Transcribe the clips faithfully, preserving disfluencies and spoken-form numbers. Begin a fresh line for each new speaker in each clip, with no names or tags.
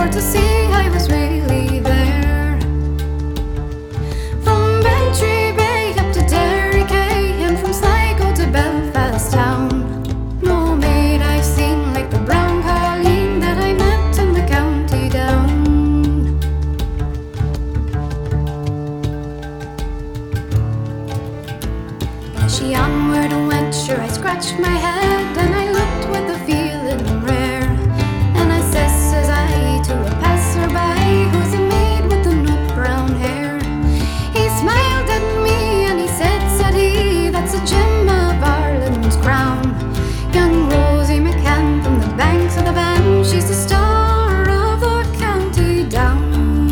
for to see I was really there. From Bantry Bay up to Derry Quay, and from Sligo to Belfast town, no maid I've seen like the brown Colleen that I met in the county down. As she onward went, sure I scratched my head, and I looked with a feeling rare. And I says, says I, to a passerby, who's a maid with the nut brown hair. He smiled at me and he said, said he, that's a gem of Ireland's crown. Young Rosie McCann from the banks of the Bann, she's the star of the county down.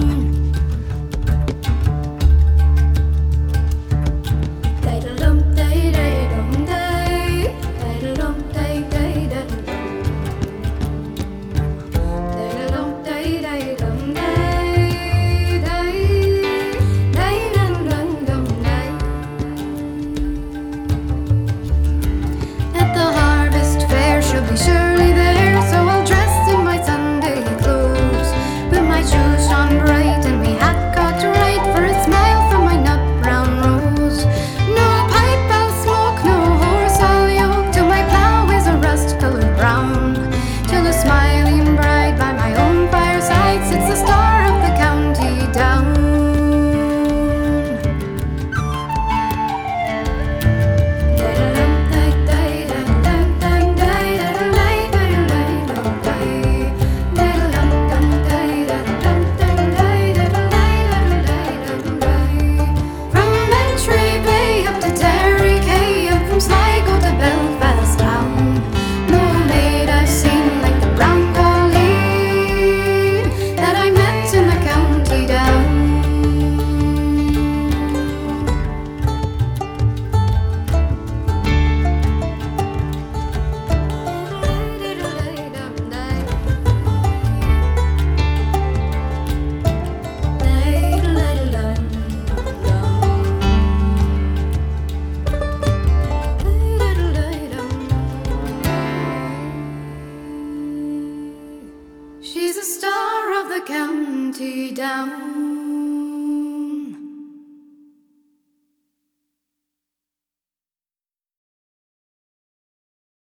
Surely there, so I'll dress in my Sunday clothes, with my shoes shone bright and me hat cocked right, for a smile from my nut brown rose. No pipe I'll smoke, no horse I'll yoke, till my plough is a rust-coloured brown, till a smiling bride by my own fireside sits the star of the county down. She's a star of the county down.